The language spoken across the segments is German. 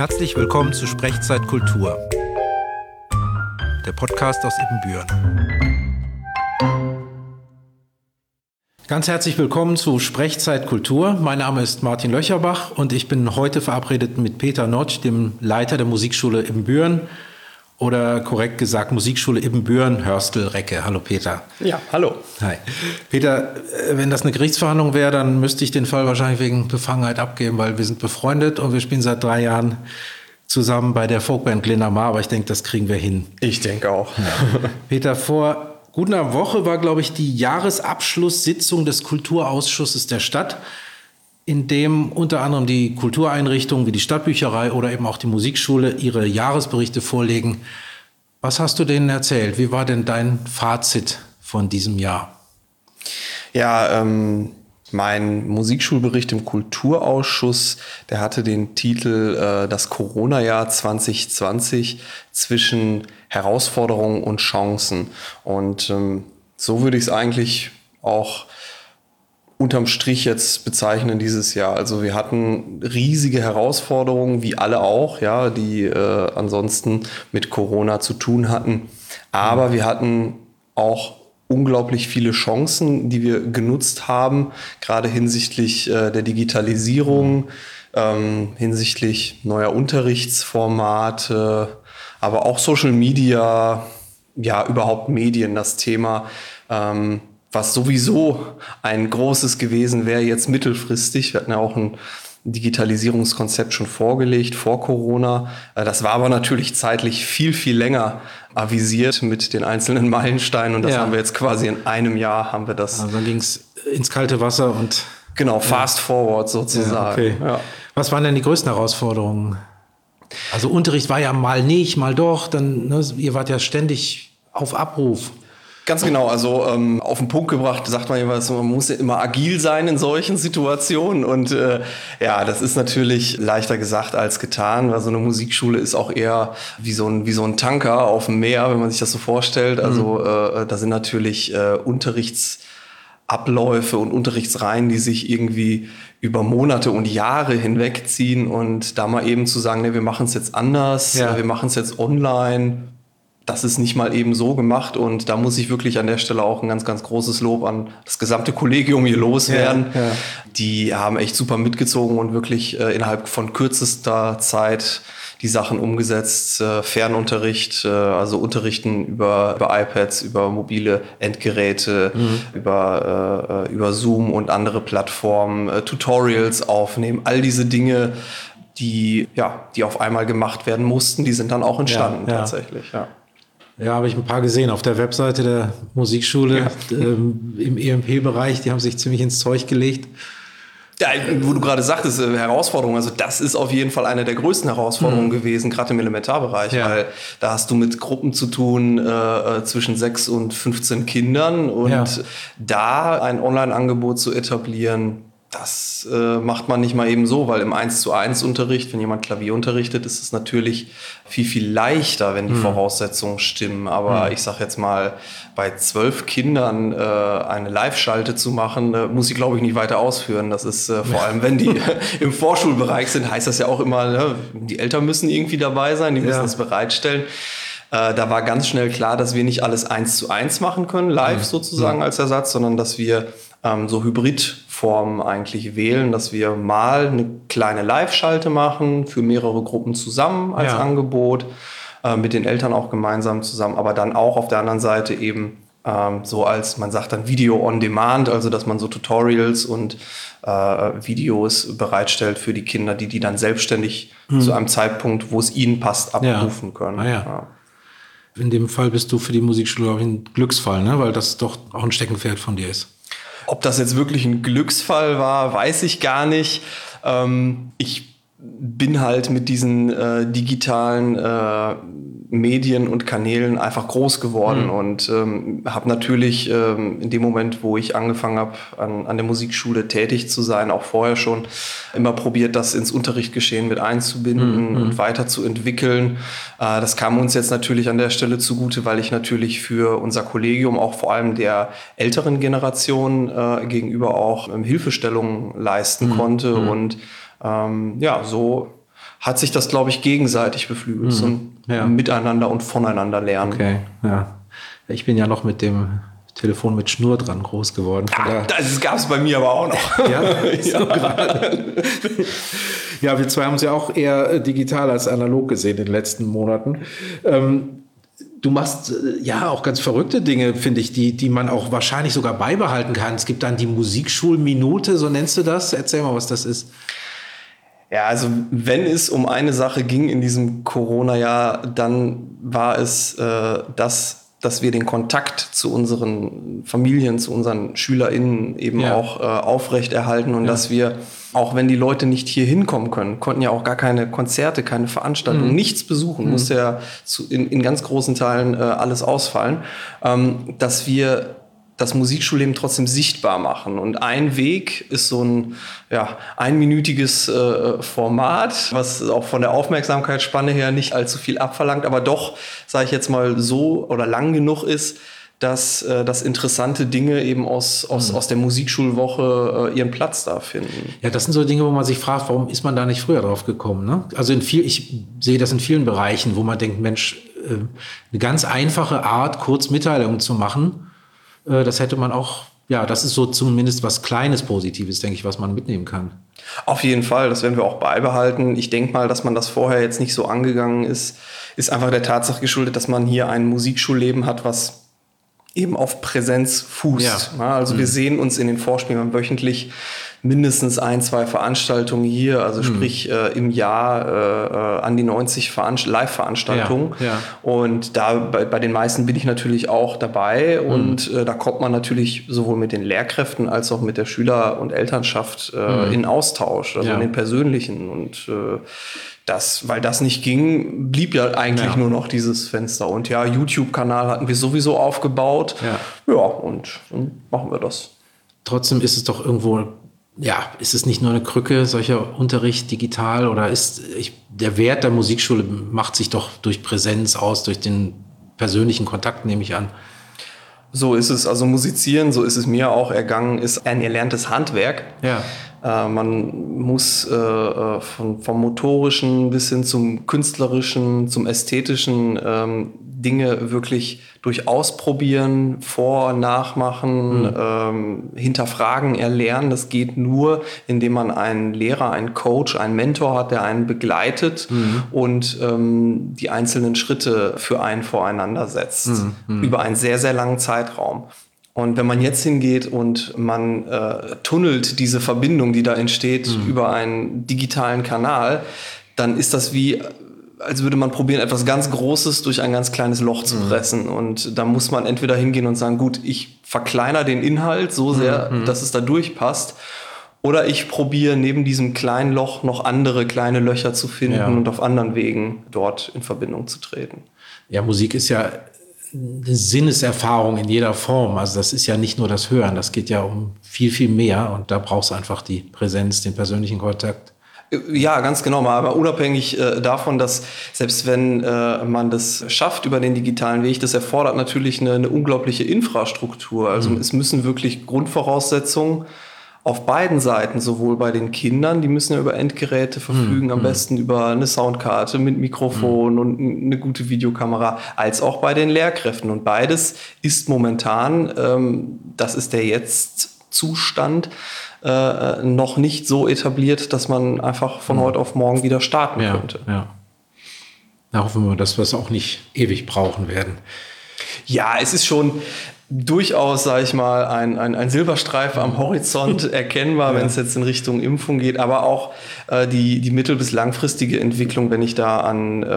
Herzlich willkommen zu Sprechzeit Kultur, der Podcast aus Ibbenbüren. Ganz herzlich willkommen zu Sprechzeit Kultur. Mein Name ist Martin Löcherbach und ich bin heute verabredet mit Peter Notsch, dem Leiter der Musikschule Ibbenbüren oder korrekt gesagt Musikschule Ibbenbüren, Hörstel-Recke. Hallo Peter. Ja, hallo. Hi. Peter, wenn das eine Gerichtsverhandlung wäre, dann müsste ich den Fall wahrscheinlich wegen Befangenheit abgeben, weil wir sind befreundet und wir spielen seit 3 Jahren zusammen bei der Folkband Glenn Mar, aber ich denke, das kriegen wir hin. Ich denke auch. Ja. Peter, vor gut einer Woche war, glaube ich, die Jahresabschlusssitzung des Kulturausschusses der Stadt, in dem unter anderem die Kultureinrichtungen wie die Stadtbücherei oder eben auch die Musikschule ihre Jahresberichte vorlegen. Was hast du denen erzählt? Wie war denn dein Fazit von diesem Jahr? Ja, mein Musikschulbericht im Kulturausschuss, der hatte den Titel Das Corona-Jahr 2020 zwischen Herausforderungen und Chancen. Und so würde ich es eigentlich auch unterm Strich jetzt bezeichnen dieses Jahr. Also wir hatten riesige Herausforderungen, wie alle auch, ja, die ansonsten mit Corona zu tun hatten. Aber wir hatten auch unglaublich viele Chancen, die wir genutzt haben, gerade hinsichtlich der Digitalisierung, hinsichtlich neuer Unterrichtsformate, aber auch Social Media, ja, überhaupt Medien, das Thema, was sowieso ein großes gewesen wäre, jetzt mittelfristig. Wir hatten ja auch ein Digitalisierungskonzept schon vorgelegt vor Corona. Das war aber natürlich zeitlich viel, viel länger avisiert mit den einzelnen Meilensteinen. Und das haben wir jetzt quasi in einem Jahr haben wir das. Also dann ging es ins kalte Wasser und... Genau, fast forward sozusagen. Ja, okay. Ja. Was waren denn die größten Herausforderungen? Also Unterricht war ja mal nicht, mal doch. Dann, ne, ihr wart ja ständig auf Abruf. Ganz genau, also auf den Punkt gebracht, sagt man immer, man muss ja immer agil sein in solchen Situationen und ja, das ist natürlich leichter gesagt als getan, weil so eine Musikschule ist auch eher wie so ein Tanker auf dem Meer, wenn man sich das so vorstellt. Also da sind natürlich Unterrichtsabläufe und Unterrichtsreihen, die sich irgendwie über Monate und Jahre hinwegziehen und da mal eben zu sagen, nee, wir machen es jetzt anders, wir machen es jetzt online. Das ist nicht mal eben so gemacht und da muss ich wirklich an der Stelle auch ein ganz, ganz großes Lob an das gesamte Kollegium hier loswerden. Ja. Die haben echt super mitgezogen und wirklich innerhalb von kürzester Zeit die Sachen umgesetzt. Fernunterricht, also Unterrichten über iPads, über mobile Endgeräte, über Zoom und andere Plattformen, Tutorials aufnehmen, all diese Dinge, die auf einmal gemacht werden mussten, die sind dann auch entstanden tatsächlich. Ja. Ja, habe ich ein paar gesehen auf der Webseite der Musikschule im EMP-Bereich. Die haben sich ziemlich ins Zeug gelegt. Ja, wo du gerade sagtest, Herausforderungen, also das ist auf jeden Fall eine der größten Herausforderungen gewesen, gerade im Elementarbereich, weil da hast du mit Gruppen zu tun zwischen 6 und 15 Kindern und da ein Online-Angebot zu etablieren, das macht man nicht mal eben so, weil im 1:1-Unterricht, wenn jemand Klavier unterrichtet, ist es natürlich viel, viel leichter, wenn die Voraussetzungen stimmen. Aber ich sag jetzt mal, bei 12 Kindern eine Live-Schalte zu machen, muss ich, glaube ich, nicht weiter ausführen. Das ist vor allem, wenn die im Vorschulbereich sind, heißt das ja auch immer, ne, die Eltern müssen irgendwie dabei sein, die müssen das bereitstellen. Da war ganz schnell klar, dass wir nicht alles 1:1 machen können, live sozusagen als Ersatz, sondern dass wir so Hybridformen eigentlich wählen, dass wir mal eine kleine Live-Schalte machen für mehrere Gruppen zusammen als Angebot, mit den Eltern auch gemeinsam zusammen, aber dann auch auf der anderen Seite eben so als, man sagt dann Video on Demand, also dass man so Tutorials und Videos bereitstellt für die Kinder, die dann selbstständig zu einem Zeitpunkt, wo es ihnen passt, abrufen können. In dem Fall bist du für die Musikschule, glaube ich, ein Glücksfall, ne? Weil das doch auch ein Steckenpferd von dir ist. Ob das jetzt wirklich ein Glücksfall war, weiß ich gar nicht. Ich bin halt mit diesen digitalen Medien und Kanälen einfach groß geworden und habe natürlich in dem Moment, wo ich angefangen habe, an der Musikschule tätig zu sein, auch vorher schon immer probiert, das ins Unterrichtsgeschehen mit einzubinden und weiterzuentwickeln. Das kam uns jetzt natürlich an der Stelle zugute, weil ich natürlich für unser Kollegium auch vor allem der älteren Generation gegenüber auch Hilfestellungen leisten konnte und so hat sich das, glaube ich, gegenseitig beflügelt. So ein Miteinander und voneinander lernen. Okay, ja. Ich bin ja noch mit dem Telefon mit Schnur dran groß geworden. Das gab es bei mir aber auch noch. Ja, ja, wir zwei haben es ja auch eher digital als analog gesehen in den letzten Monaten. Du machst ja auch ganz verrückte Dinge, finde ich, die man auch wahrscheinlich sogar beibehalten kann. Es gibt dann die Musikschulminute, so nennst du das? Erzähl mal, was das ist. Ja, also wenn es um eine Sache ging in diesem Corona-Jahr, dann war es dass wir den Kontakt zu unseren Familien, zu unseren SchülerInnen eben auch aufrechterhalten und dass wir, auch wenn die Leute nicht hier hinkommen können, konnten ja auch gar keine Konzerte, keine Veranstaltungen, nichts besuchen, musste ja in ganz großen Teilen alles ausfallen, dass wir das Musikschulleben trotzdem sichtbar machen. Und ein Weg ist so ein einminütiges Format, was auch von der Aufmerksamkeitsspanne her nicht allzu viel abverlangt, aber doch, sage ich jetzt mal, so oder lang genug ist, dass interessante Dinge eben aus der Musikschulwoche ihren Platz da finden. Ja, das sind so Dinge, wo man sich fragt, warum ist man da nicht früher drauf gekommen? Ne? Also ich sehe das in vielen Bereichen, wo man denkt, Mensch, eine ganz einfache Art, kurz Mitteilungen zu machen, das hätte man auch, das ist so zumindest was Kleines Positives, denke ich, was man mitnehmen kann. Auf jeden Fall, das werden wir auch beibehalten. Ich denke mal, dass man das vorher jetzt nicht so angegangen ist einfach der Tatsache geschuldet, dass man hier ein Musikschulleben hat, was eben auf Präsenz fußt. Ja. Also wir sehen uns in den Vorspielen wöchentlich mindestens 1-2 Veranstaltungen hier, also sprich im Jahr an die 90 Live-Veranstaltungen. Ja. Und da bei den meisten bin ich natürlich auch dabei und da kommt man natürlich sowohl mit den Lehrkräften als auch mit der Schüler- und Elternschaft in Austausch, also in den persönlichen. Und weil das nicht ging, blieb ja eigentlich nur noch dieses Fenster. Und YouTube-Kanal hatten wir sowieso aufgebaut. Und machen wir das. Trotzdem ist es doch irgendwo, ist es nicht nur eine Krücke, solcher Unterricht digital, oder der Wert der Musikschule macht sich doch durch Präsenz aus, durch den persönlichen Kontakt, nehme ich an. So ist es. Also Musizieren, so ist es mir auch ergangen, ist ein erlerntes Handwerk. Ja. Man muss vom Motorischen bis hin zum Künstlerischen, zum Ästhetischen Dinge wirklich durch Ausprobieren, Nachmachen, hinterfragen, erlernen. Das geht nur, indem man einen Lehrer, einen Coach, einen Mentor hat, der einen begleitet und die einzelnen Schritte für einen voreinander setzt. Über einen sehr, sehr langen Zeitraum. Und wenn man jetzt hingeht und man tunnelt diese Verbindung, die da entsteht, über einen digitalen Kanal, dann ist das wie, als würde man probieren, etwas ganz Großes durch ein ganz kleines Loch zu pressen. Und da muss man entweder hingehen und sagen, gut, ich verkleinere den Inhalt so sehr, dass es da durchpasst. Oder ich probiere neben diesem kleinen Loch noch andere kleine Löcher zu finden und auf anderen Wegen dort in Verbindung zu treten. Ja, Musik ist ja eine Sinneserfahrung in jeder Form. Also das ist ja nicht nur das Hören, das geht ja um viel, viel mehr. Und da brauchst du einfach die Präsenz, den persönlichen Kontakt. Ja, ganz genau. Aber unabhängig davon, dass selbst wenn man das schafft über den digitalen Weg, das erfordert natürlich eine unglaubliche Infrastruktur. Also es müssen wirklich Grundvoraussetzungen auf beiden Seiten, sowohl bei den Kindern, die müssen ja über Endgeräte verfügen, am besten über eine Soundkarte mit Mikrofon und eine gute Videokamera, als auch bei den Lehrkräften. Und beides ist momentan, das ist der Jetzt-Zustand, noch nicht so etabliert, dass man einfach von heute auf morgen wieder starten könnte. Ja. Da hoffen wir, dass wir es auch nicht ewig brauchen werden. Ja, es ist schon durchaus, sage ich mal, ein Silberstreifen am Horizont erkennbar, wenn es jetzt in Richtung Impfung geht, aber auch die mittel- bis langfristige Entwicklung, wenn ich da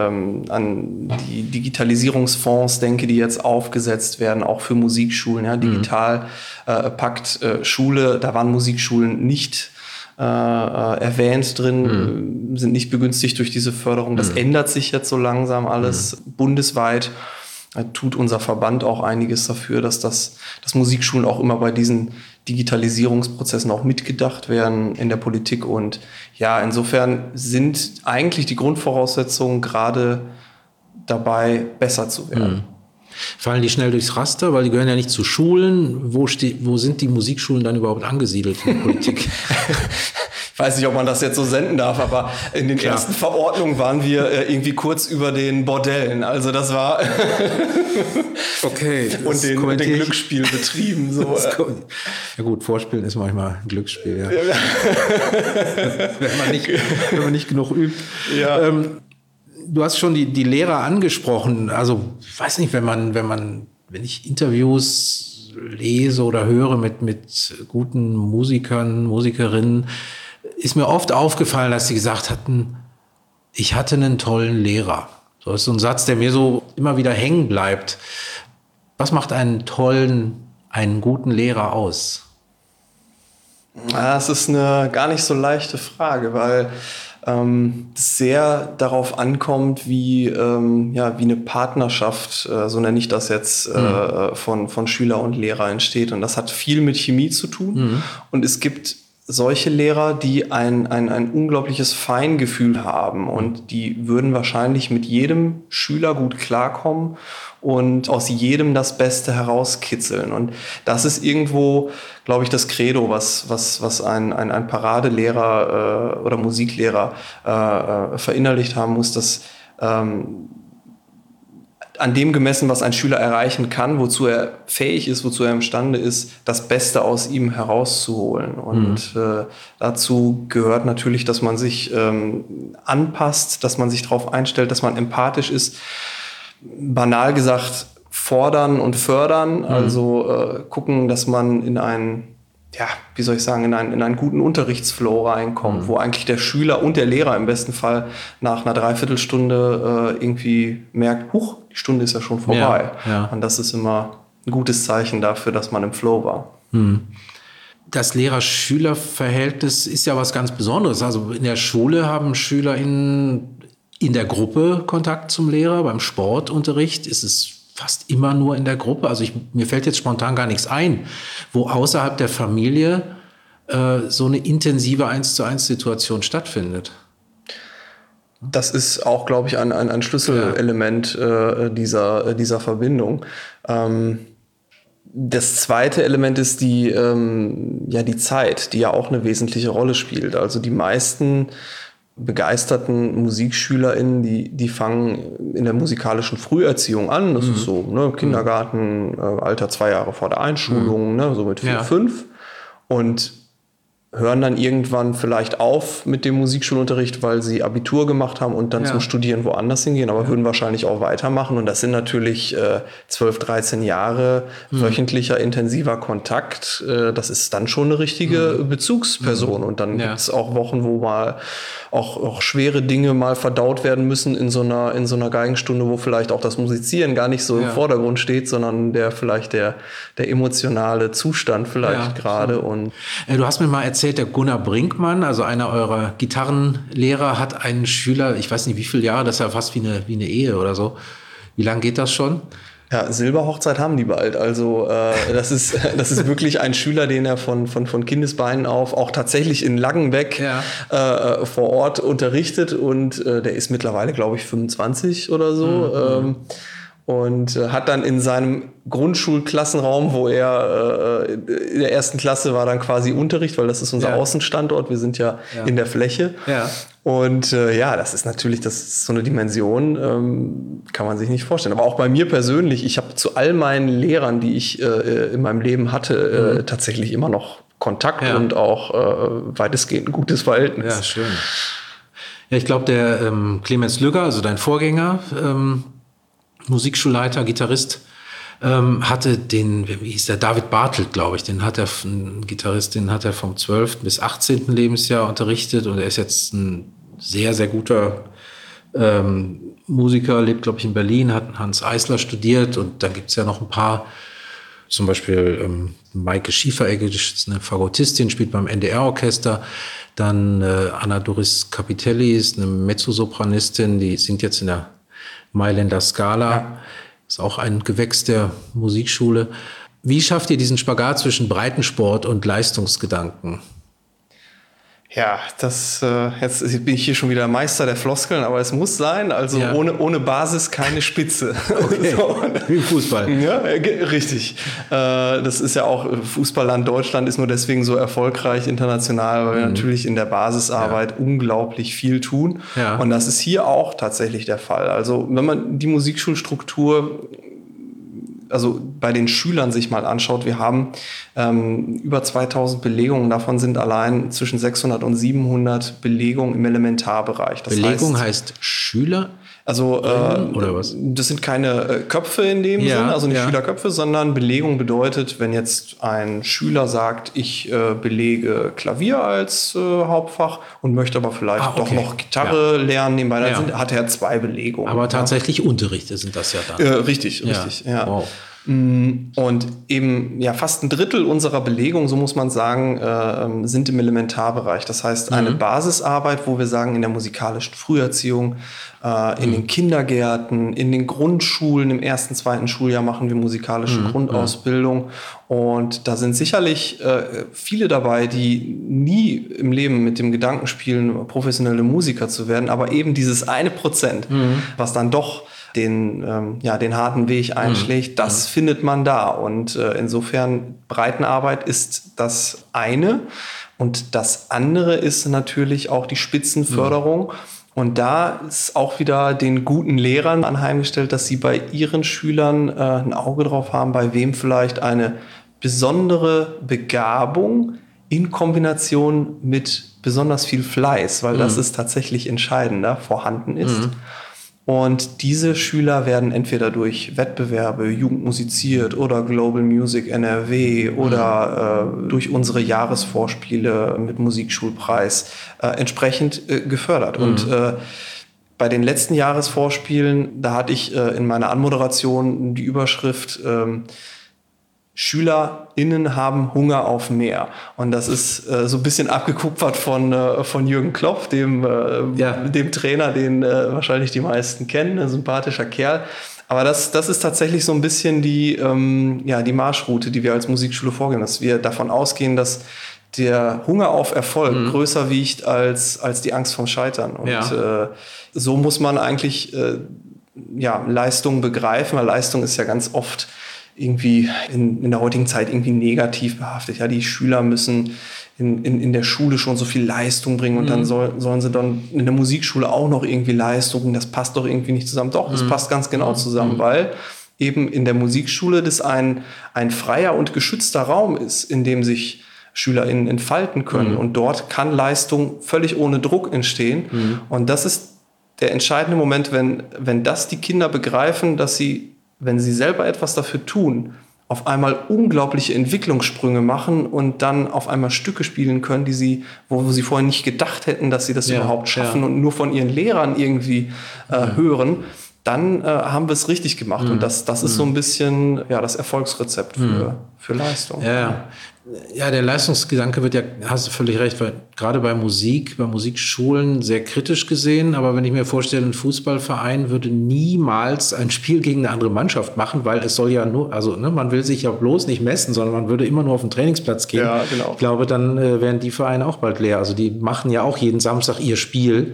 an die Digitalisierungsfonds denke, die jetzt aufgesetzt werden, auch für Musikschulen, Digital Pakt Schule, da waren Musikschulen nicht erwähnt drin, sind nicht begünstigt durch diese Förderung. Das ändert sich jetzt so langsam alles bundesweit. Tut unser Verband auch einiges dafür, dass Musikschulen auch immer bei diesen Digitalisierungsprozessen auch mitgedacht werden in der Politik. Und insofern sind eigentlich die Grundvoraussetzungen gerade dabei, besser zu werden. Fallen die schnell durchs Raster, weil die gehören ja nicht zu Schulen. Wo sind die Musikschulen dann überhaupt angesiedelt in der Politik? weiß nicht, ob man das jetzt so senden darf, aber in den ersten Verordnungen waren wir irgendwie kurz über den Bordellen. Also das war okay. Und den Glücksspielbetrieben. So. Ja gut, Vorspielen ist manchmal ein Glücksspiel, ja. wenn man nicht genug übt. Ja. Du hast schon die Lehrer angesprochen. Also, weiß nicht, wenn ich Interviews lese oder höre mit guten Musikern, Musikerinnen, ist mir oft aufgefallen, dass sie gesagt hatten, ich hatte einen tollen Lehrer. So ist so ein Satz, der mir so immer wieder hängen bleibt. Was macht einen guten Lehrer aus? Ja, es ist eine gar nicht so leichte Frage, weil es sehr darauf ankommt, wie eine Partnerschaft, so nenne ich das jetzt, von Schüler und Lehrer entsteht. Und das hat viel mit Chemie zu tun. Und es gibt solche Lehrer, die ein unglaubliches Feingefühl haben und die würden wahrscheinlich mit jedem Schüler gut klarkommen und aus jedem das Beste herauskitzeln. Und das ist irgendwo, glaube ich, das Credo, was ein Paradelehrer oder Musiklehrer verinnerlicht haben muss, dass an dem gemessen, was ein Schüler erreichen kann, wozu er fähig ist, wozu er imstande ist, das Beste aus ihm herauszuholen. Und dazu gehört natürlich, dass man sich anpasst, dass man sich darauf einstellt, dass man empathisch ist. Banal gesagt, fordern und fördern, also gucken, dass man in einen guten Unterrichtsflow reinkommt, wo eigentlich der Schüler und der Lehrer im besten Fall nach einer Dreiviertelstunde irgendwie merkt, huch, die Stunde ist ja schon vorbei. Ja. Und das ist immer ein gutes Zeichen dafür, dass man im Flow war. Das Lehrer-Schüler-Verhältnis ist ja was ganz Besonderes. Also in der Schule haben SchülerInnen in der Gruppe Kontakt zum Lehrer. Beim Sportunterricht ist es fast immer nur in der Gruppe. Also mir fällt jetzt spontan gar nichts ein, wo außerhalb der Familie so eine intensive 1:1-Situation stattfindet. Das ist auch, glaube ich, ein Schlüsselelement dieser Verbindung. Das zweite Element ist die Zeit, die ja auch eine wesentliche Rolle spielt. Also die meisten begeisterten MusikschülerInnen, die fangen in der musikalischen Früherziehung an. Das ist so, ne, Kindergarten, Alter 2 Jahre vor der Einschulung, ne, so mit 4, 5. Und hören dann irgendwann vielleicht auf mit dem Musikschulunterricht, weil sie Abitur gemacht haben und dann zum Studieren woanders hingehen, aber würden wahrscheinlich auch weitermachen. Und das sind natürlich 12, 13 Jahre wöchentlicher, intensiver Kontakt. Das ist dann schon eine richtige Bezugsperson. Und dann gibt es auch Wochen, wo mal auch schwere Dinge mal verdaut werden müssen in so einer Geigenstunde, wo vielleicht auch das Musizieren gar nicht so im Vordergrund steht, sondern der emotionale Zustand vielleicht gerade. Und du hast mir mal erzählt, der Gunnar Brinkmann, also einer eurer Gitarrenlehrer, hat einen Schüler, ich weiß nicht wie viele Jahre, das ist ja fast wie eine Ehe oder so. Wie lange geht das schon? Ja, Silberhochzeit haben die bald. Also das ist wirklich ein Schüler, den er von Kindesbeinen auf auch tatsächlich in Langenbeck vor Ort unterrichtet. Und der ist mittlerweile, glaube ich, 25 oder so. Und hat dann in seinem Grundschulklassenraum, wo er in der 1. Klasse war, dann quasi Unterricht, weil das ist unser Außenstandort. Wir sind ja in der Fläche. Ja. Und das ist so eine Dimension, kann man sich nicht vorstellen. Aber auch bei mir persönlich, ich habe zu all meinen Lehrern, die ich in meinem Leben hatte, tatsächlich immer noch Kontakt und auch weitestgehend ein gutes Verhältnis. Ja, schön. Ja, ich glaube, der Clemens Lügger, also dein Vorgänger, Musikschulleiter, Gitarrist, hatte wie hieß der, David Bartelt, glaube ich, den hat er vom 12. bis 18. Lebensjahr unterrichtet und er ist jetzt ein sehr, sehr guter Musiker, lebt, glaube ich, in Berlin, hat Hans Eisler studiert und dann gibt es ja noch ein paar, zum Beispiel Maike Schieferegge, das ist eine Fagottistin, spielt beim NDR-Orchester, dann Anna Doris Capitelli ist eine Mezzosopranistin, die singt jetzt in der Mailänder Scala, ist auch ein Gewächs der Musikschule. Wie schafft ihr diesen Spagat zwischen Breitensport und Leistungsgedanken? Ja, jetzt bin ich hier schon wieder Meister der Floskeln, aber es muss sein, also ohne Basis keine Spitze. Okay. So. Wie im Fußball. Ja, richtig. Das ist ja auch, Fußballland Deutschland ist nur deswegen so erfolgreich international, weil wir natürlich in der Basisarbeit unglaublich viel tun. Ja. Und das ist hier auch tatsächlich der Fall. Also wenn man die Musikschulstruktur bei den Schülern sich mal anschaut, wir haben über 2000 Belegungen, davon sind allein zwischen 600 und 700 Belegungen im Elementarbereich. Das Belegung heißt Schüler? Also oder was? Das sind keine Köpfe in dem Sinne, also nicht Schülerköpfe, sondern Belegung bedeutet, wenn jetzt ein Schüler sagt, ich belege Klavier als Hauptfach und möchte aber vielleicht doch noch Gitarre lernen nebenbei, dann hat er 2 Belegungen. Aber tatsächlich Unterrichte sind das ja dann. Richtig, ja. Wow. Und eben fast ein Drittel unserer Belegung, so muss man sagen, sind im Elementarbereich. Das heißt, eine Basisarbeit, wo wir sagen, in der musikalischen Früherziehung, in den Kindergärten, in den Grundschulen, im 1., 2. Schuljahr machen wir musikalische Grundausbildung. Und da sind sicherlich viele dabei, die nie im Leben mit dem Gedanken spielen, professionelle Musiker zu werden, aber eben dieses 1%, was dann doch den harten Weg einschlägt, das findet man da. Und insofern Breitenarbeit ist das eine. Und das andere ist natürlich auch die Spitzenförderung. Und da ist auch wieder den guten Lehrern anheimgestellt, dass sie bei ihren Schülern ein Auge drauf haben, bei wem vielleicht eine besondere Begabung in Kombination mit besonders viel Fleiß, weil das ist tatsächlich entscheidender, vorhanden ist. Und diese Schüler werden entweder durch Wettbewerbe, Jugend musiziert oder Global Music NRW oder durch unsere Jahresvorspiele mit Musikschulpreis entsprechend gefördert. Und bei den letzten Jahresvorspielen, da hatte ich in meiner Anmoderation die Überschrift SchülerInnen haben Hunger auf mehr. Und das ist so ein bisschen abgekupfert von Jürgen Klopp, dem Trainer, den wahrscheinlich die meisten kennen, ein sympathischer Kerl. Aber das ist tatsächlich so ein bisschen die Marschroute, die wir als Musikschule vorgehen, dass wir davon ausgehen, dass der Hunger auf Erfolg größer wiegt als die Angst vom Scheitern. Und so muss man eigentlich Leistung begreifen, weil Leistung ist ja ganz oft irgendwie in der heutigen Zeit irgendwie negativ behaftet. Ja, die Schüler müssen in der Schule schon so viel Leistung bringen und dann sollen sie dann in der Musikschule auch noch irgendwie Leistung bringen. Das passt doch irgendwie nicht zusammen. Doch, das passt ganz genau zusammen, weil eben in der Musikschule das ein freier und geschützter Raum ist, in dem sich SchülerInnen entfalten können. Und dort kann Leistung völlig ohne Druck entstehen. Und das ist der entscheidende Moment, wenn das die Kinder begreifen, dass sie, wenn sie selber etwas dafür tun, auf einmal unglaubliche Entwicklungssprünge machen und dann auf einmal Stücke spielen können, wo sie vorher nicht gedacht hätten, dass sie das überhaupt schaffen und nur von ihren Lehrern irgendwie hören, dann haben wir es richtig gemacht. Und das ist so ein bisschen das Erfolgsrezept für Leistung. Ja, der Leistungsgedanke wird hast du völlig recht, weil gerade bei Musikschulen sehr kritisch gesehen. Aber wenn ich mir vorstelle, ein Fußballverein würde niemals ein Spiel gegen eine andere Mannschaft machen, weil es soll ja nur, man will sich ja bloß nicht messen, sondern man würde immer nur auf den Trainingsplatz gehen. Ja, genau. Ich glaube, dann wären die Vereine auch bald leer. Also die machen ja auch jeden Samstag ihr Spiel,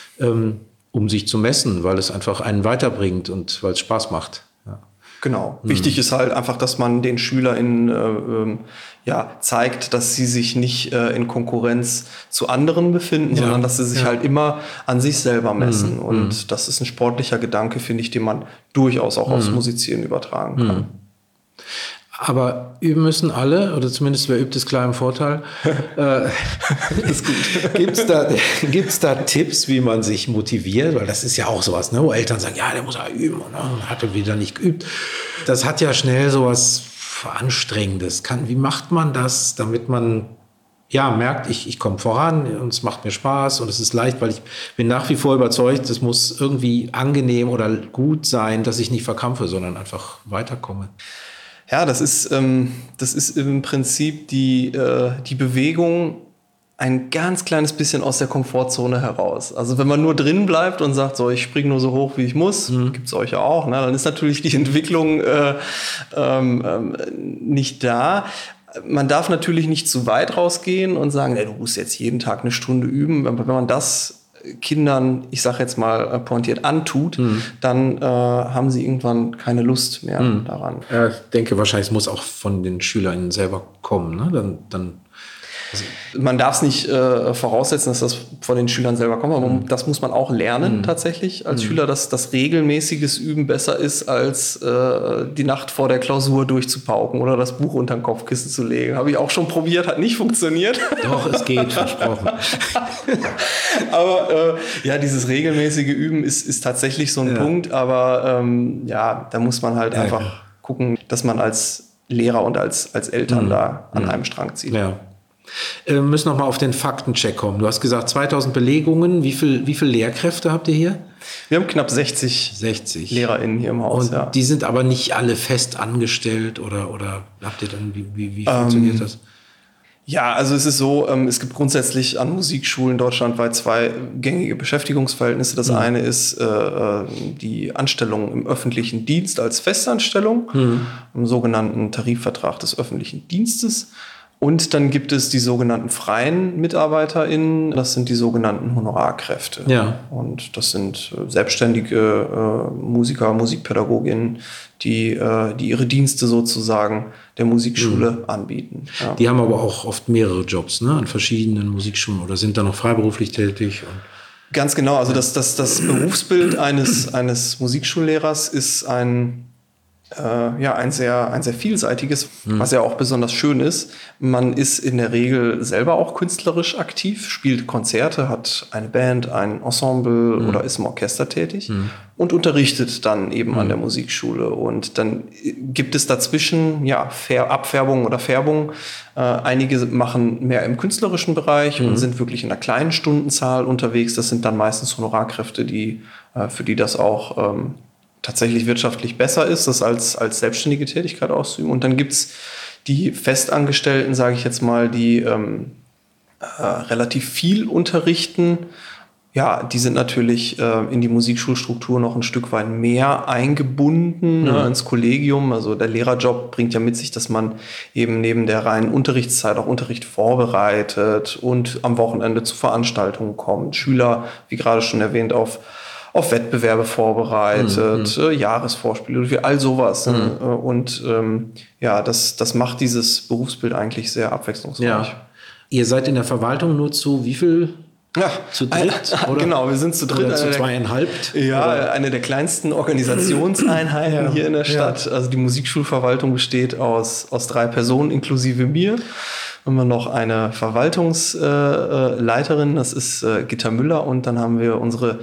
um sich zu messen, weil es einfach einen weiterbringt und weil es Spaß macht. Ja. Genau. Wichtig ist halt einfach, dass man den SchülerInnen zeigt, dass sie sich nicht in Konkurrenz zu anderen befinden, sondern dass sie sich halt immer an sich selber messen. Und das ist ein sportlicher Gedanke, finde ich, den man durchaus auch aufs Musizieren übertragen kann. Aber üben müssen alle, oder zumindest wer übt, ist klar im Vorteil. Ist gut. Gibt's da Tipps, wie man sich motiviert? Weil das ist ja auch sowas, wo Eltern sagen, ja, der muss ja üben und hat wieder nicht geübt. Das hat ja schnell sowas Anstrengendes. Wie macht man das, damit man merkt, ich komme voran und es macht mir Spaß und es ist leicht, weil ich bin nach wie vor überzeugt, es muss irgendwie angenehm oder gut sein, dass ich nicht verkrampfe, sondern einfach weiterkomme. Ja, das ist im Prinzip die Bewegung ein ganz kleines bisschen aus der Komfortzone heraus. Also wenn man nur drin bleibt und sagt, so ich springe nur so hoch, wie ich muss, gibt's euch ja auch, dann ist natürlich die Entwicklung nicht da. man darf natürlich nicht zu weit rausgehen und sagen, du musst jetzt jeden Tag eine Stunde üben. Wenn man das Kindern, ich sage jetzt mal pointiert, antut, dann haben sie irgendwann keine Lust mehr daran. Ja, ich denke wahrscheinlich, es muss auch von den SchülerInnen selber kommen. Ne? Man darf es nicht voraussetzen, dass das von den Schülern selber kommt, aber das muss man auch lernen tatsächlich als Schüler, dass das regelmäßiges Üben besser ist, als die Nacht vor der Klausur durchzupauken oder das Buch unter den Kopfkissen zu legen. Habe ich auch schon probiert, hat nicht funktioniert. Doch, es geht, versprochen. Aber dieses regelmäßige Üben ist tatsächlich so ein Punkt, aber da muss man halt einfach gucken, dass man als Lehrer und als Eltern da an einem Strang zieht. Ja. Wir müssen noch mal auf den Faktencheck kommen. Du hast gesagt, 2000 Belegungen. Wie viel Lehrkräfte habt ihr hier? Wir haben knapp 60 LehrerInnen hier im Haus. Und die sind aber nicht alle fest angestellt oder habt ihr dann, wie funktioniert das? Ja, also es ist so, es gibt grundsätzlich an Musikschulen deutschlandweit 2 gängige Beschäftigungsverhältnisse. Das eine ist die Anstellung im öffentlichen Dienst als Festanstellung, im sogenannten Tarifvertrag des öffentlichen Dienstes. Und dann gibt es die sogenannten freien MitarbeiterInnen, das sind die sogenannten Honorarkräfte. Ja. Und das sind selbstständige Musiker, Musikpädagoginnen, die ihre Dienste sozusagen der Musikschule anbieten. Ja. Die haben aber auch oft mehrere Jobs, ne, an verschiedenen Musikschulen oder sind da noch freiberuflich tätig? Ganz genau, also das Berufsbild eines Musikschullehrers ist ein sehr vielseitiges, was ja auch besonders schön ist. Man ist in der Regel selber auch künstlerisch aktiv, spielt Konzerte, hat eine Band, ein Ensemble oder ist im Orchester tätig und unterrichtet dann eben an der Musikschule. Und dann gibt es dazwischen Abfärbung oder Färbung. Einige machen mehr im künstlerischen Bereich und sind wirklich in einer kleinen Stundenzahl unterwegs. Das sind dann meistens Honorarkräfte, für die das auch tatsächlich wirtschaftlich besser ist, das als selbstständige Tätigkeit auszuüben. Und dann gibt's die Festangestellten, sage ich jetzt mal, die relativ viel unterrichten. Ja, die sind natürlich in die Musikschulstruktur noch ein Stück weit mehr eingebunden, ins Kollegium. Also der Lehrerjob bringt ja mit sich, dass man eben neben der reinen Unterrichtszeit auch Unterricht vorbereitet und am Wochenende zu Veranstaltungen kommt. Schüler, wie gerade schon erwähnt, auf Wettbewerbe vorbereitet, Jahresvorspiele, all sowas. Und das macht dieses Berufsbild eigentlich sehr abwechslungsreich. Ja. Ihr seid in der Verwaltung nur zu wie viel? Ja, zu dritt? Oder? Genau, wir sind zu dritt. Oder zu 2,5? Ja, eine der kleinsten Organisationseinheiten hier in der Stadt. Ja. Also die Musikschulverwaltung besteht aus 3 Personen inklusive mir. Haben wir noch eine Verwaltungsleiterin, das ist Gitta Müller, und dann haben wir unsere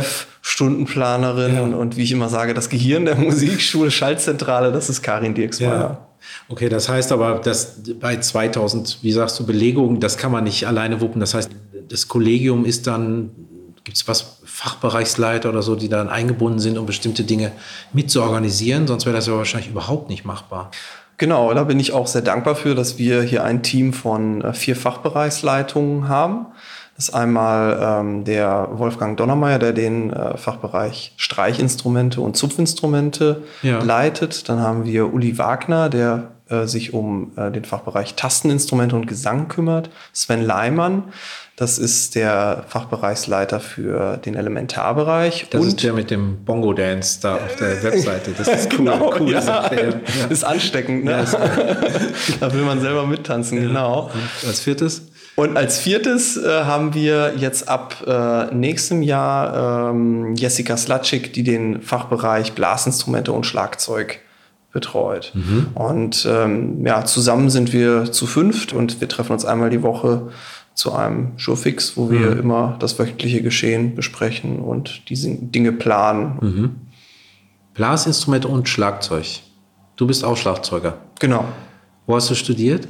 Chefstundenplanerin und wie ich immer sage, das Gehirn der Musikschule, Schaltzentrale, das ist Karin Dirksmeier. Ja. Okay, das heißt aber, dass bei 2000, wie sagst du, Belegungen, das kann man nicht alleine wuppen. Das heißt, das Kollegium ist dann, gibt es Fachbereichsleiter oder so, die dann eingebunden sind, um bestimmte Dinge mitzuorganisieren? Sonst wäre das ja wahrscheinlich überhaupt nicht machbar. Genau, da bin ich auch sehr dankbar für, dass wir hier ein Team von 4 Fachbereichsleitungen haben. Das ist einmal der Wolfgang Donnermeier, der den Fachbereich Streichinstrumente und Zupfinstrumente leitet. Dann haben wir Uli Wagner, der sich um den Fachbereich Tasteninstrumente und Gesang kümmert. Sven Leimann, das ist der Fachbereichsleiter für den Elementarbereich. Das ist der mit dem Bongo-Dance da auf der Webseite. Das ist cool. Genau, cool. Ist ansteckend, ne? Da will man selber mittanzen, genau. Und als viertes? Und als viertes haben wir jetzt ab nächstem Jahr Jessica Slatschik, die den Fachbereich Blasinstrumente und Schlagzeug betreut. Und zusammen sind wir zu 5 und wir treffen uns einmal die Woche zu einem Showfix, wo wir immer das wöchentliche Geschehen besprechen und diese Dinge planen. Blasinstrumente und Schlagzeug. Du bist auch Schlagzeuger. Genau. Wo hast du studiert?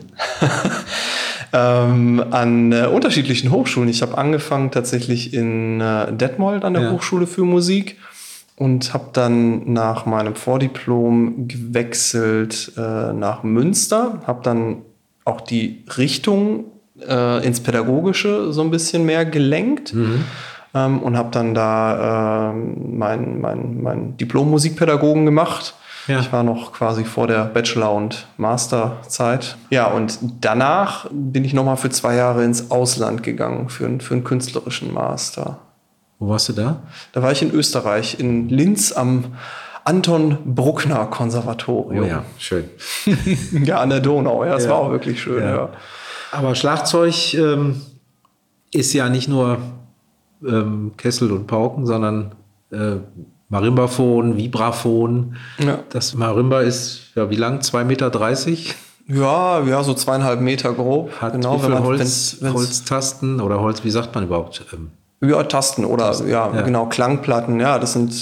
An unterschiedlichen Hochschulen. Ich habe angefangen tatsächlich in Detmold an der Hochschule für Musik und habe dann nach meinem Vordiplom gewechselt nach Münster, habe dann auch die Richtung ins Pädagogische so ein bisschen mehr gelenkt und habe dann da mein Diplom Musikpädagogen gemacht Ja. Ich war noch quasi vor der Bachelor- und Masterzeit. Ja, und danach bin ich nochmal für 2 Jahre ins Ausland gegangen für einen künstlerischen Master. Wo warst du da? Da war ich in Österreich, in Linz am Anton Bruckner Konservatorium. Oh ja, schön. Ja, an der Donau. Ja, das war auch wirklich schön. Ja. Ja. Aber Schlagzeug ist ja nicht nur Kessel und Pauken, sondern Marimbaphon, Vibraphon. Ja. Das Marimba ist, ja, wie lang? 2,30 Meter? Ja, so 2,5 Meter grob. Hat Genau, wie viel wenn man, Holztasten oder Holz, wie sagt man überhaupt? Ja, Tasten oder genau, Klangplatten. Ja, das sind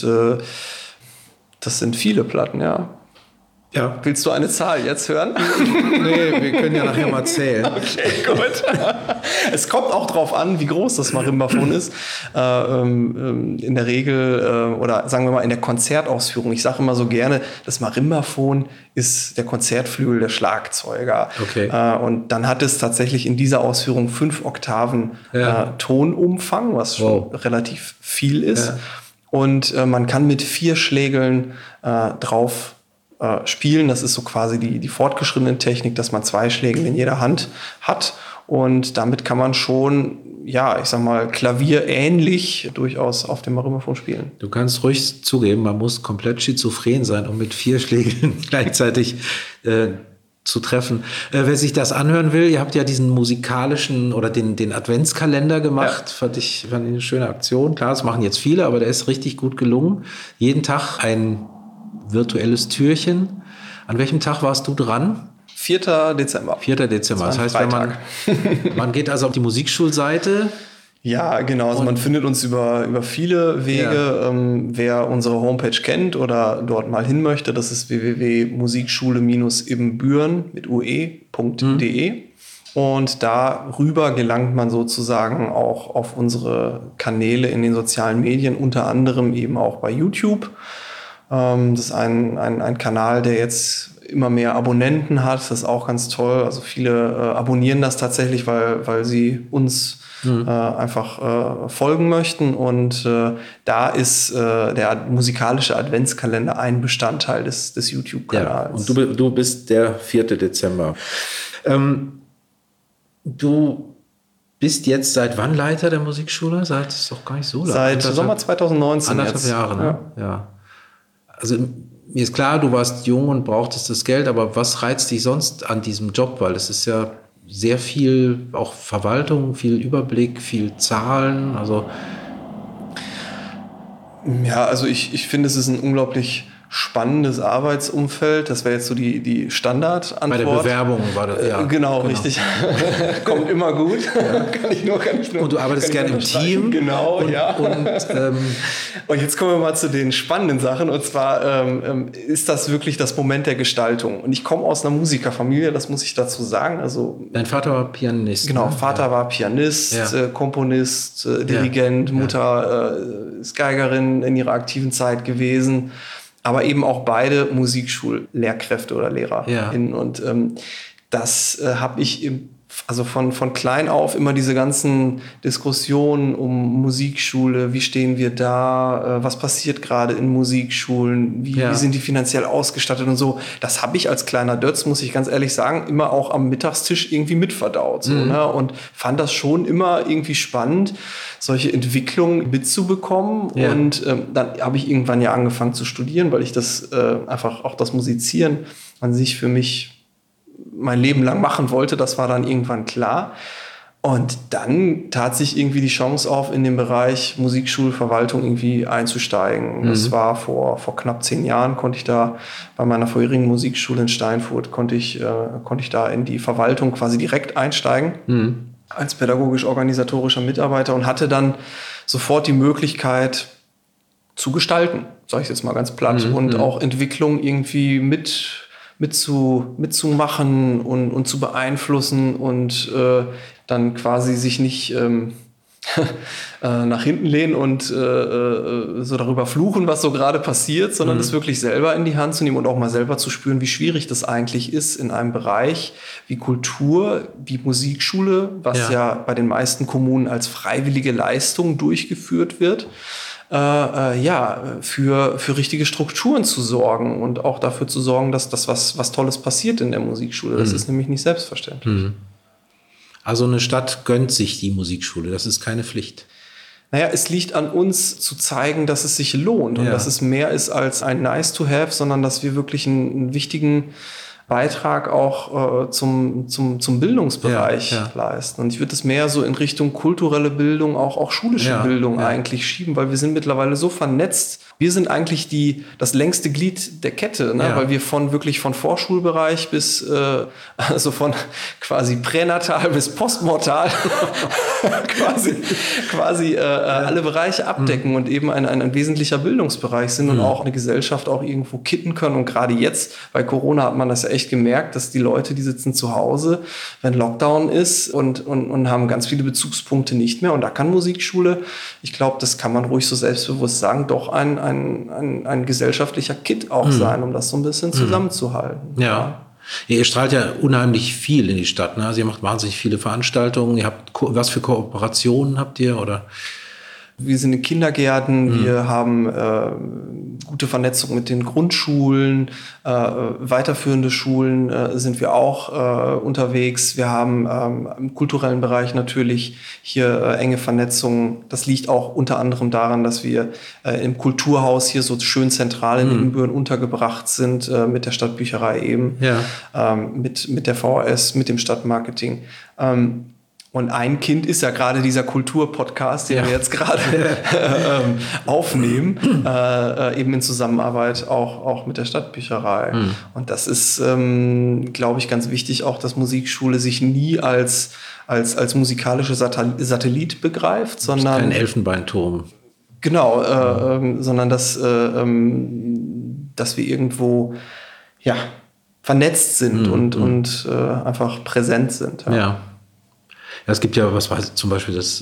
viele Platten, ja. Ja. Willst du eine Zahl jetzt hören? Nee, wir können ja nachher mal zählen. Okay, gut. Es kommt auch drauf an, wie groß das Marimbaphon ist. In der Regel, oder sagen wir mal in der Konzertausführung. Ich sage immer so gerne, das Marimbaphon ist der Konzertflügel der Schlagzeuger. Okay. Und dann hat es tatsächlich in dieser Ausführung 5 Oktaven Tonumfang, was schon relativ viel ist. Ja. Und man kann mit 4 Schlägeln drauf spielen. Das ist so quasi die fortgeschrittene Technik, dass man 2 Schlägel in jeder Hand hat. Und damit kann man schon, ja, ich sag mal, klavierähnlich durchaus auf dem Marimbaphon spielen. Du kannst ruhig zugeben, man muss komplett schizophren sein, um mit 4 Schlägen gleichzeitig zu treffen. Wer sich das anhören will, ihr habt ja diesen musikalischen oder den Adventskalender gemacht. Ja. Fand ich eine schöne Aktion. Klar, das machen jetzt viele, aber der ist richtig gut gelungen. Jeden Tag ein virtuelles Türchen. An welchem Tag warst du dran? 4. Dezember. 4. Dezember. Das heißt, wenn man geht also auf die Musikschulseite. Ja, genau. Also man findet uns über viele Wege. Ja. Wer unsere Homepage kennt oder dort mal hin möchte, das ist www.musikschule-ibbenbüren mit ue.de. Und darüber gelangt man sozusagen auch auf unsere Kanäle in den sozialen Medien, unter anderem eben auch bei YouTube. Das ist ein Kanal, der jetzt immer mehr Abonnenten hat. Das ist auch ganz toll. Also viele abonnieren das tatsächlich, weil sie uns einfach folgen möchten. Und da ist der musikalische Adventskalender ein Bestandteil des YouTube-Kanals. Ja, und du bist der 4. Dezember. Du bist jetzt seit wann Leiter der Musikschule? Seit ist doch gar nicht so lange. Seit Sommer 2019. 1,5 Jahre, ne? Ja. Also mir ist klar, du warst jung und brauchtest das Geld, aber was reizt dich sonst an diesem Job? Weil es ist ja sehr viel, auch Verwaltung, viel Überblick, viel Zahlen. Also ja, also ich finde, es ist ein unglaublich spannendes Arbeitsumfeld. Das wäre jetzt so die Standardantwort. Bei der Bewerbung war das, ja. Genau, richtig. Kommt immer gut. Ja. Kann ich nur. Und du arbeitest gerne im Team. Genau, und jetzt kommen wir mal zu den spannenden Sachen. Und zwar ist das wirklich das Moment der Gestaltung. Und ich komme aus einer Musikerfamilie, das muss ich dazu sagen. Also, dein Vater war Pianist. Genau, Vater war Pianist, Komponist, Dirigent, Mutter ist Geigerin in ihrer aktiven Zeit gewesen. Aber eben auch beide Musikschullehrkräfte oder LehrerInnen. Ja. Und das habe ich also von klein auf immer diese ganzen Diskussionen um Musikschule, wie stehen wir da, was passiert gerade in Musikschulen, wie sind die finanziell ausgestattet und so. Das habe ich als kleiner Dötz, muss ich ganz ehrlich sagen, immer auch am Mittagstisch irgendwie mitverdaut. So, ne? Und fand das schon immer irgendwie spannend, solche Entwicklungen mitzubekommen. Ja. Und dann habe ich irgendwann ja angefangen zu studieren, weil ich das einfach auch das Musizieren an sich für mich mein Leben lang machen wollte. Das war dann irgendwann klar. Und dann tat sich irgendwie die Chance auf, in den Bereich Musikschulverwaltung irgendwie einzusteigen. Mhm. Das war vor knapp 10 Jahren, konnte ich da bei meiner vorherigen Musikschule in Steinfurt, konnte ich da in die Verwaltung quasi direkt einsteigen. Als pädagogisch-organisatorischer Mitarbeiter und hatte dann sofort die Möglichkeit zu gestalten, sage ich jetzt mal ganz platt, und auch Entwicklung irgendwie mitzumachen und zu beeinflussen und dann quasi sich nicht nach hinten lehnen und so darüber fluchen, was so gerade passiert, sondern es wirklich selber in die Hand zu nehmen und auch mal selber zu spüren, wie schwierig das eigentlich ist in einem Bereich wie Kultur, wie Musikschule, was ja bei den meisten Kommunen als freiwillige Leistung durchgeführt wird. für richtige Strukturen zu sorgen und auch dafür zu sorgen, dass das was Tolles passiert in der Musikschule. Das ist nämlich nicht selbstverständlich. Also eine Stadt gönnt sich die Musikschule, das ist keine Pflicht. Naja, es liegt an uns zu zeigen, dass es sich lohnt und dass es mehr ist als ein Nice to have, sondern dass wir wirklich einen wichtigen Beitrag auch zum Bildungsbereich leisten. Und ich würde es mehr so in Richtung kulturelle Bildung, auch schulische Bildung eigentlich schieben, weil wir sind mittlerweile so vernetzt. Wir sind eigentlich das längste Glied der Kette, ne? Weil wir wirklich von Vorschulbereich bis, also von quasi pränatal bis postmortal quasi alle Bereiche abdecken und eben ein wesentlicher Bildungsbereich sind und auch eine Gesellschaft auch irgendwo kitten können. Und gerade jetzt bei Corona hat man das ja echt gemerkt, dass die Leute, die sitzen zu Hause, wenn Lockdown ist und haben ganz viele Bezugspunkte nicht mehr. Und da kann Musikschule, ich glaube, das kann man ruhig so selbstbewusst sagen, doch ein gesellschaftlicher Kit auch sein, um das so ein bisschen zusammenzuhalten. Ja. Ihr strahlt ja unheimlich viel in die Stadt, ne? Also ihr macht wahnsinnig viele Veranstaltungen. Ihr habt was für Kooperationen habt ihr, oder? Wir sind in Kindergärten, wir haben gute Vernetzung mit den Grundschulen, weiterführende Schulen sind wir auch unterwegs. Wir haben im kulturellen Bereich natürlich hier enge Vernetzungen. Das liegt auch unter anderem daran, dass wir im Kulturhaus hier so schön zentral in Ibbenbüren untergebracht sind, mit der Stadtbücherei eben, mit der VHS, mit dem Stadtmarketing. Und ein Kind ist ja gerade dieser Kulturpodcast, den wir jetzt gerade aufnehmen, eben in Zusammenarbeit auch mit der Stadtbücherei. Und das ist, glaube ich, ganz wichtig, auch, dass Musikschule sich nie als musikalische Satellit begreift, sondern kein Elfenbeinturm. Genau, sondern dass wir irgendwo vernetzt sind und einfach präsent sind. Ja. Ja, es gibt ja, was weiß ich, zum Beispiel das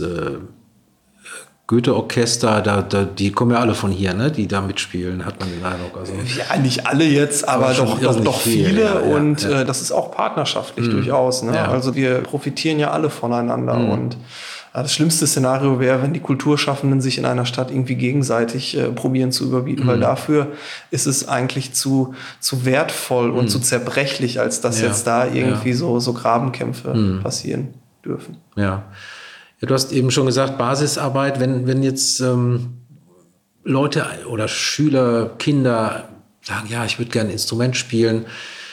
Goethe-Orchester, die kommen ja alle von hier, ne? Die da mitspielen, hat man den Eindruck. Also, ja, nicht alle jetzt, aber doch viele. Und ja. Das ist auch partnerschaftlich durchaus. Ne? Ja. Also wir profitieren ja alle voneinander. Und das schlimmste Szenario wäre, wenn die Kulturschaffenden sich in einer Stadt irgendwie gegenseitig probieren zu überbieten, weil dafür ist es eigentlich zu wertvoll und zu zerbrechlich, als dass jetzt da irgendwie so Grabenkämpfe passieren dürfen. Ja, du hast eben schon gesagt, Basisarbeit, wenn jetzt Leute oder Schüler, Kinder sagen, ja, ich würde gerne ein Instrument spielen,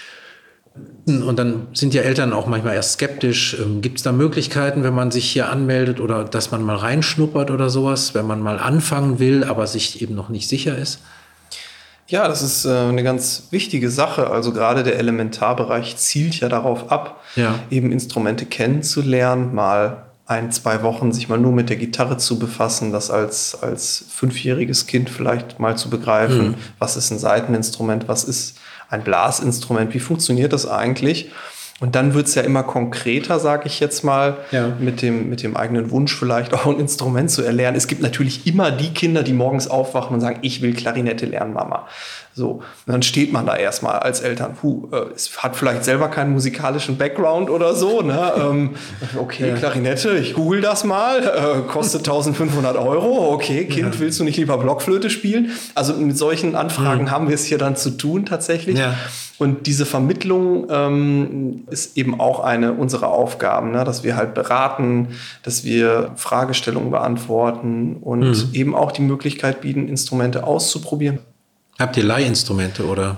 und dann sind ja Eltern auch manchmal erst skeptisch. Gibt es da Möglichkeiten, wenn man sich hier anmeldet oder dass man mal reinschnuppert oder sowas, wenn man mal anfangen will, aber sich eben noch nicht sicher ist? Ja, das ist eine ganz wichtige Sache. Also gerade der Elementarbereich zielt ja darauf ab, eben Instrumente kennenzulernen, mal 1-2 Wochen sich mal nur mit der Gitarre zu befassen, das als 5-jähriges Kind vielleicht mal zu begreifen, was ist ein Saiteninstrument, was ist ein Blasinstrument, wie funktioniert das eigentlich? Und dann wird es ja immer konkreter, sage ich jetzt mal, mit dem eigenen Wunsch vielleicht auch ein Instrument zu erlernen. Es gibt natürlich immer die Kinder, die morgens aufwachen und sagen, ich will Klarinette lernen, Mama. So, und dann steht man da erstmal als Eltern. Es hat vielleicht selber keinen musikalischen Background oder so. Ne? Klarinette, ich google das mal. Kostet 1.500 €. Okay, Kind, willst du nicht lieber Blockflöte spielen? Also mit solchen Anfragen haben wir es hier dann zu tun tatsächlich. Ja. Und diese Vermittlung ist eben auch eine unserer Aufgaben, ne? Dass wir halt beraten, dass wir Fragestellungen beantworten und eben auch die Möglichkeit bieten, Instrumente auszuprobieren. Habt ihr Leihinstrumente oder?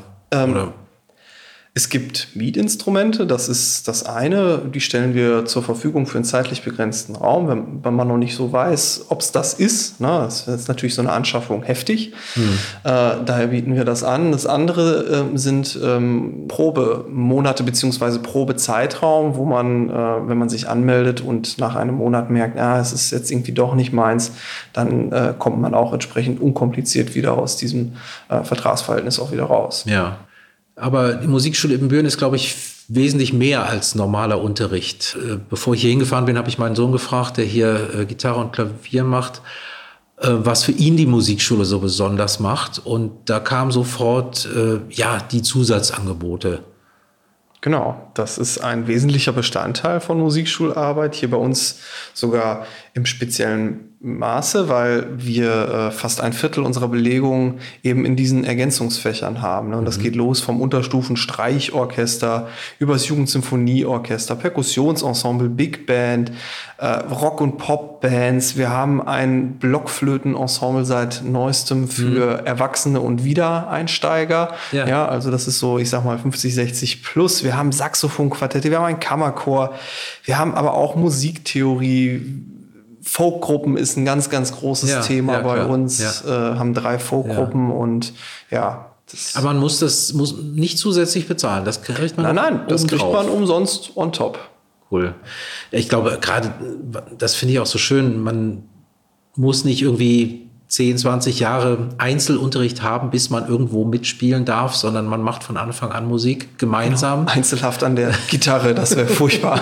Es gibt Mietinstrumente, das ist das eine. Die stellen wir zur Verfügung für einen zeitlich begrenzten Raum, wenn man noch nicht so weiß, ob es das ist. Ne? Das ist natürlich so eine Anschaffung heftig. Daher bieten wir das an. Das andere sind Probemonate bzw. Probezeitraum, wo man, wenn man sich anmeldet und nach einem Monat merkt, es ist jetzt irgendwie doch nicht meins, dann kommt man auch entsprechend unkompliziert wieder aus diesem Vertragsverhältnis auch wieder raus. Ja. Aber die Musikschule Ibbenbüren ist, glaube ich, wesentlich mehr als normaler Unterricht. Bevor ich hier hingefahren bin, habe ich meinen Sohn gefragt, der hier Gitarre und Klavier macht, was für ihn die Musikschule so besonders macht. Und da kam sofort, die Zusatzangebote. Genau, das ist ein wesentlicher Bestandteil von Musikschularbeit. Hier bei uns sogar im speziellen Maße, weil wir fast ein Viertel unserer Belegung eben in diesen Ergänzungsfächern haben. Ne? Und das geht los vom Unterstufen-Streichorchester übers Jugendsymphonieorchester, Perkussionsensemble, Big Band, Rock- und Pop-Bands. Wir haben ein Blockflötenensemble seit neuestem für Erwachsene und Wiedereinsteiger. Ja, also das ist so, ich sag mal 50, 60 plus. Wir haben Saxophonquartette, wir haben einen Kammerchor, wir haben aber auch Musiktheorie. Folkgruppen ist ein ganz, ganz großes Thema bei uns. Haben 3 Folkgruppen und aber man muss nicht zusätzlich bezahlen. Das kriegt man Nein, das kriegt man umsonst on top. Cool. Ich glaube, gerade, das finde ich auch so schön, man muss nicht irgendwie 10, 20 Jahre Einzelunterricht haben, bis man irgendwo mitspielen darf, sondern man macht von Anfang an Musik gemeinsam. Genau. Einzelhaft an der Gitarre, das wäre furchtbar.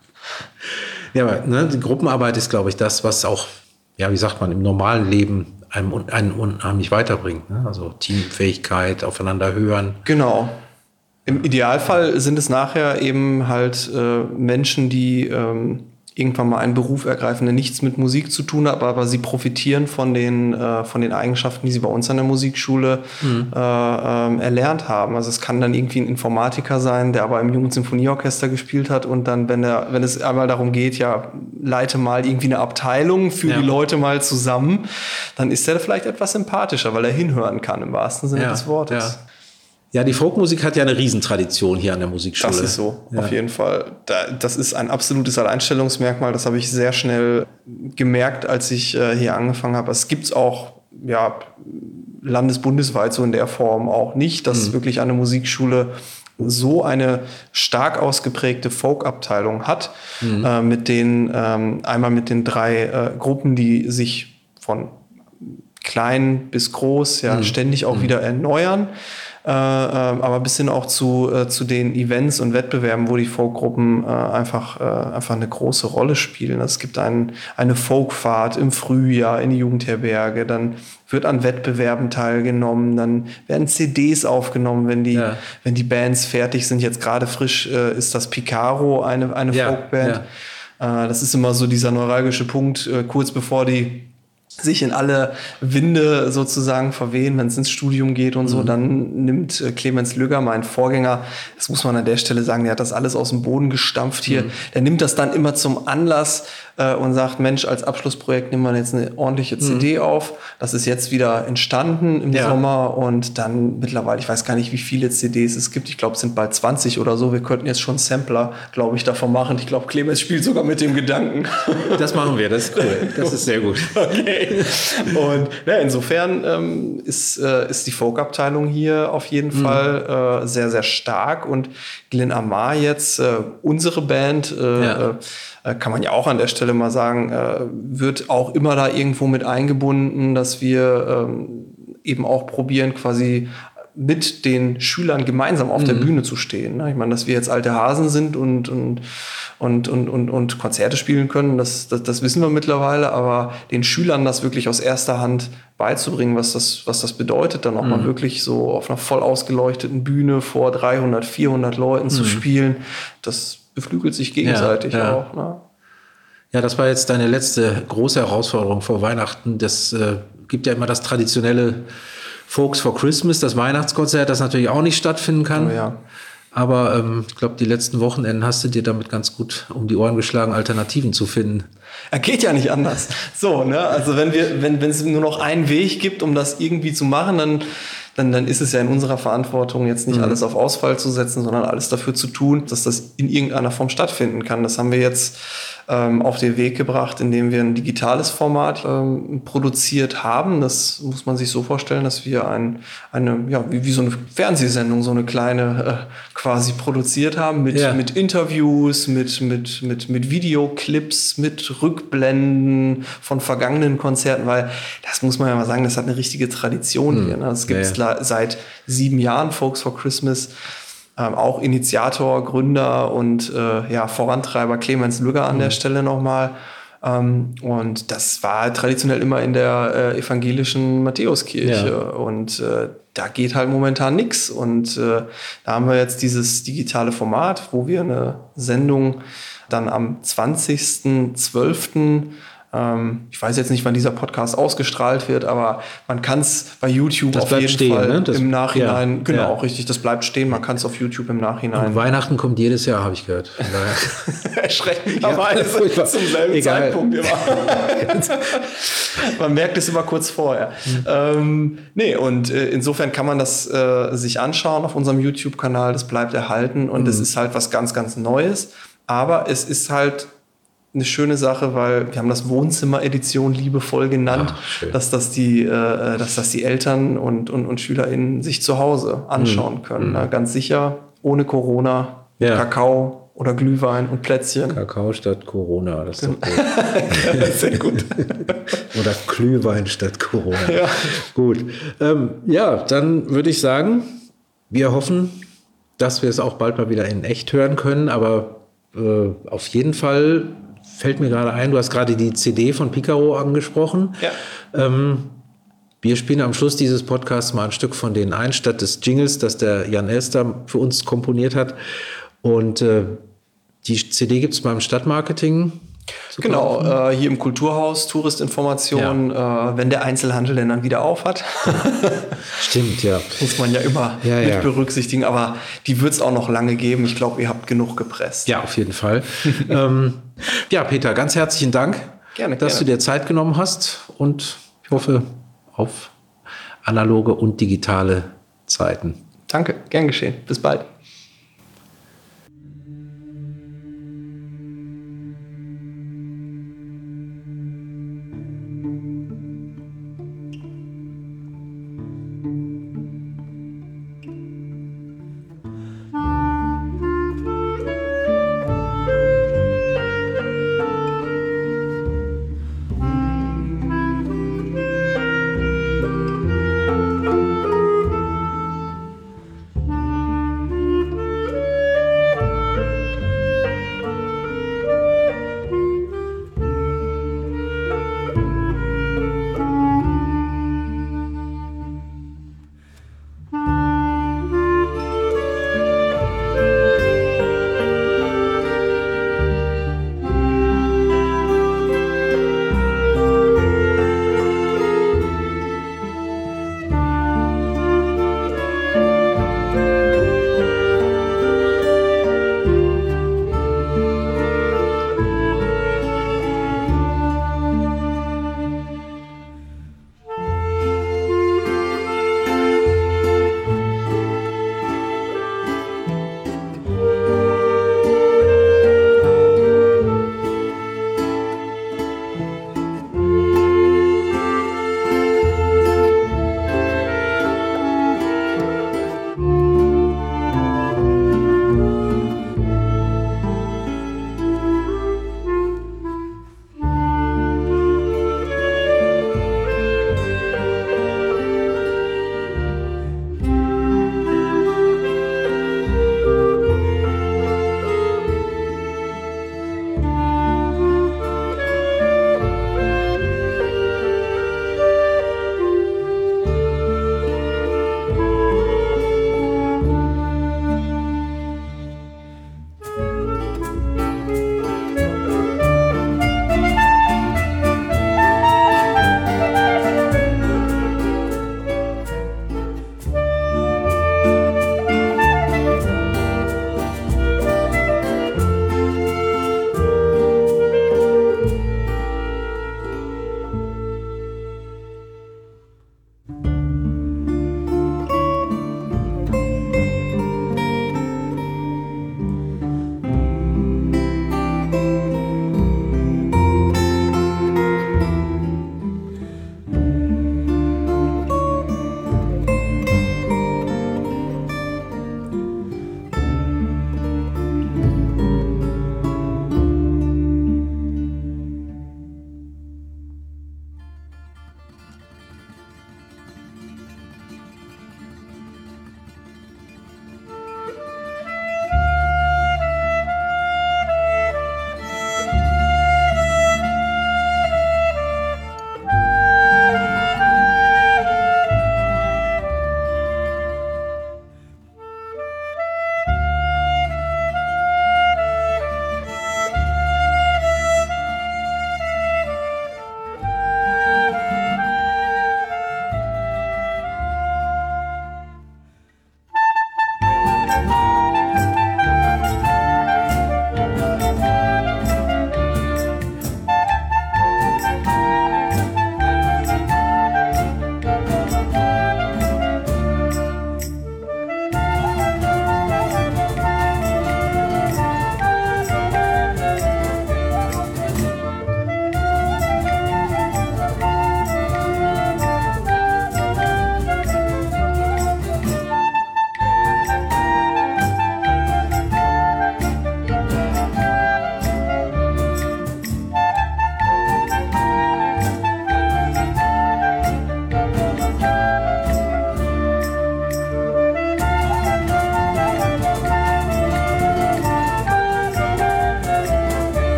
Ja, aber die Gruppenarbeit ist, glaube ich, das, was auch, wie sagt man, im normalen Leben einen unheimlich weiterbringt. Ne? Also Teamfähigkeit, aufeinander hören. Genau. Im Idealfall sind es nachher eben halt Menschen, die irgendwann mal einen Beruf ergreifen, der nichts mit Musik zu tun hat, aber sie profitieren von den Eigenschaften, die sie bei uns an der Musikschule erlernt haben. Also es kann dann irgendwie ein Informatiker sein, der aber im Jugendsymphonieorchester gespielt hat und dann, wenn es einmal darum geht, leite mal irgendwie eine Abteilung, führe die Leute mal zusammen, dann ist der vielleicht etwas sympathischer, weil er hinhören kann, im wahrsten Sinne des Wortes. Ja. Ja, die Folkmusik hat ja eine Riesentradition hier an der Musikschule. Das ist so, auf jeden Fall. Das ist ein absolutes Alleinstellungsmerkmal. Das habe ich sehr schnell gemerkt, als ich hier angefangen habe. Es gibt es auch landesbundesweit so in der Form auch nicht, dass wirklich eine Musikschule so eine stark ausgeprägte Folk-Abteilung hat, mit den 3 Gruppen, die sich von klein bis groß ständig auch wieder erneuern. Aber bis hin auch zu den Events und Wettbewerben, wo die Folkgruppen einfach eine große Rolle spielen. Also es gibt eine Folkfahrt im Frühjahr in die Jugendherberge, dann wird an Wettbewerben teilgenommen, dann werden CDs aufgenommen, wenn die Bands fertig sind. Jetzt gerade frisch ist das Picaro, eine Folkband. Das ist immer so dieser neuralgische Punkt, kurz bevor die sich in alle Winde sozusagen verwehen, wenn es ins Studium geht und so, dann nimmt Clemens Lügger, mein Vorgänger, das muss man an der Stelle sagen, der hat das alles aus dem Boden gestampft hier, der nimmt das dann immer zum Anlass und sagt, Mensch, als Abschlussprojekt nehmen wir jetzt eine ordentliche CD auf. Das ist jetzt wieder entstanden im Sommer und dann mittlerweile, ich weiß gar nicht, wie viele CDs es gibt, ich glaube, es sind bald 20 oder so, wir könnten jetzt schon Sampler, glaube ich, davon machen. Ich glaube, Clemens spielt sogar mit dem Gedanken. Das machen wir, das ist cool, das ist sehr gut. Okay. Und insofern ist die Folk-Abteilung hier auf jeden Fall sehr, sehr stark. Und Glenn Amar jetzt, unsere Band, kann man ja auch an der Stelle mal sagen, wird auch immer da irgendwo mit eingebunden, dass wir eben auch probieren, quasi mit den Schülern gemeinsam auf der Bühne zu stehen. Ich meine, dass wir jetzt alte Hasen sind und Konzerte spielen können, das wissen wir mittlerweile, aber den Schülern das wirklich aus erster Hand beizubringen, was das bedeutet, dann auch mal wirklich so auf einer voll ausgeleuchteten Bühne vor 300, 400 Leuten zu spielen, das beflügelt sich gegenseitig auch. Ne? Ja, das war jetzt deine letzte große Herausforderung vor Weihnachten. Das gibt ja immer das traditionelle Folks for Christmas, das Weihnachtskonzert, das natürlich auch nicht stattfinden kann. Oh ja. Aber ich glaube, die letzten Wochenenden hast du dir damit ganz gut um die Ohren geschlagen, Alternativen zu finden. Geht ja nicht anders. So, ne? Also wenn es nur noch einen Weg gibt, um das irgendwie zu machen, dann ist es ja in unserer Verantwortung, jetzt nicht alles auf Ausfall zu setzen, sondern alles dafür zu tun, dass das in irgendeiner Form stattfinden kann. Das haben wir jetzt auf den Weg gebracht, indem wir ein digitales Format produziert haben. Das muss man sich so vorstellen, dass wir wie so eine Fernsehsendung, so eine kleine quasi produziert haben mit Interviews, mit Videoclips, mit Rückblenden von vergangenen Konzerten, weil das muss man ja mal sagen, das hat eine richtige Tradition hier. Ne? Das gibt es seit 7 Jahren, Folks for Christmas. Auch Initiator, Gründer und Vorantreiber Clemens Lügger an der Stelle nochmal. Und das war traditionell immer in der evangelischen Matthäuskirche. Ja. Und da geht halt momentan nichts. Und da haben wir jetzt dieses digitale Format, wo wir eine Sendung dann am 20.12. Ich weiß jetzt nicht, wann dieser Podcast ausgestrahlt wird, aber man kann es bei YouTube das auf jeden stehen, Fall ne? im Nachhinein, ja. richtig, das bleibt stehen, man kann es auf YouTube im Nachhinein. Und Weihnachten kommt jedes Jahr, habe ich gehört. Erschreckenderweise zum selben Zeitpunkt immer. Man merkt es immer kurz vorher. Insofern kann man das sich anschauen auf unserem YouTube-Kanal, das bleibt erhalten und es ist halt was ganz, ganz Neues, aber es ist halt eine schöne Sache, weil wir haben das Wohnzimmer-Edition liebevoll genannt, dass das die Eltern und SchülerInnen sich zu Hause anschauen können. Na, ganz sicher, ohne Corona, Kakao oder Glühwein und Plätzchen. Kakao statt Corona, das ist doch gut. Sehr gut. Oder Glühwein statt Corona. Ja. Gut. Dann würde ich sagen, wir hoffen, dass wir es auch bald mal wieder in echt hören können, aber auf jeden Fall fällt mir gerade ein, du hast gerade die CD von Picaro angesprochen. Ja. Wir spielen am Schluss dieses Podcasts mal ein Stück von denen ein, statt des Jingles, das der Jan Elster für uns komponiert hat. Und die CD gibt es beim Stadtmarketing. Genau, hier im Kulturhaus, Touristinformation, wenn der Einzelhandel denn dann wieder auf hat. Stimmt, ja. Muss man ja immer mit berücksichtigen, aber die wird es auch noch lange geben. Ich glaube, ihr habt genug gepresst. Ja, auf jeden Fall. Peter, ganz herzlichen Dank, dass du dir Zeit genommen hast und ich hoffe auf analoge und digitale Zeiten. Danke, gern geschehen. Bis bald.